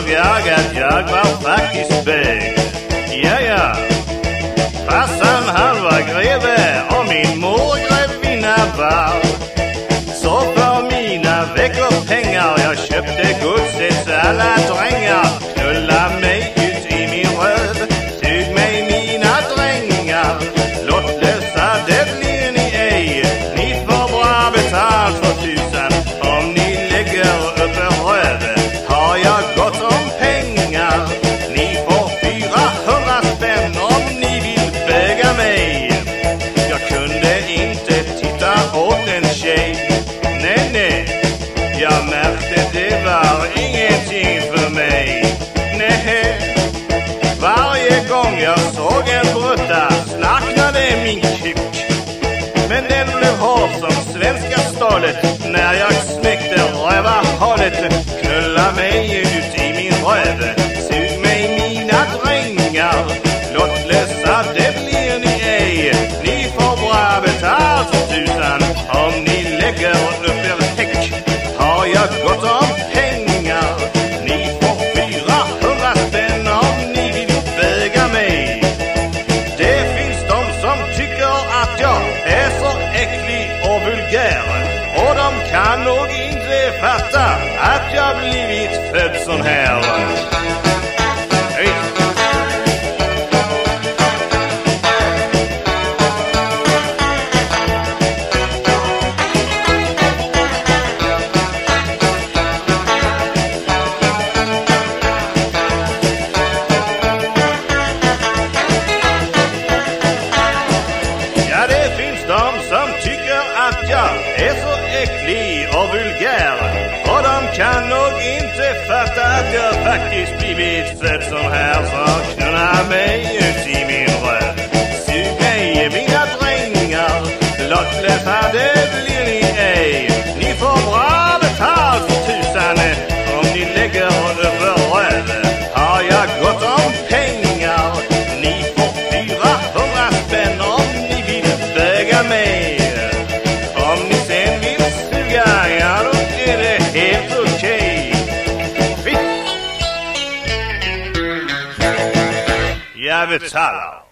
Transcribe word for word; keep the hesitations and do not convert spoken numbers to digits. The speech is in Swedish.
insåg jag att jag var faktiskt bög. Ja, ja. Farsan han var greve och min mor grevinna var. Så för mina veckor pengar jag köpte godsets alla drängar. Knulla mig ut i min röv, sug mig mina drängar. Lottlösa det blir ni ej, ni får bra betalt för tusen. Om ni lägger upp en röv har jag gott om pengar. Ni får fyra hundra spänn om ni vill böga mig. Jag kunde inte titta åt en tjej. Nej, nej, jag märkte det var ingenting för mig. Nej, varje gång jag såg en brutta snackade min kuk. Men den blev hård som svenska stålet när jag smäckte rövarhålet. Knulla mig ut i min röv, sug mig mina drängar. Lottlösa det blir ni ej, ni får bra betalt för tusan. Om ni lägger upp er häck har jag gott om pengar. Ni får fyra hundra spänn om ni vill böga mig. Det finns de som tycker att jag är så äcklig och vulgär, och de kan nog inte fatta att jag blivit född sån här. Hej. Som tycker att jag är så äcklig och vulgär, och de kan nog inte fatta att jag faktiskt blivit född sån här. Så knulla mig ut i min röv, sug mig mina drängar. Lottlösa det blir ni ej, ni får bra betalt för tusan. Om ni lägger över röv har jag gott om pengar. Ni får fyra hundra spänn om ni vill böga mig. Om ni sen vill suga, ja då är det helt okej. Jag betalar.